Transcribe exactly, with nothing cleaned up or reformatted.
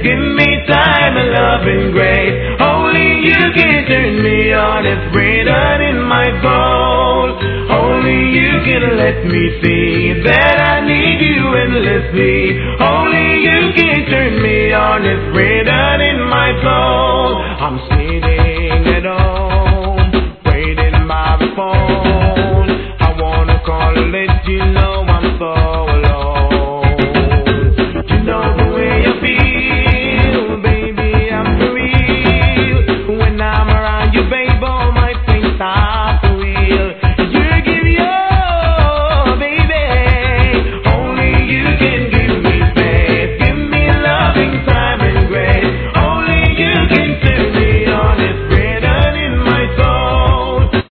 Give me time and love and grace. Only you can turn me on. It's written in my bones. Only you can let me see that I need you endlessly. Only you can turn me on. It's written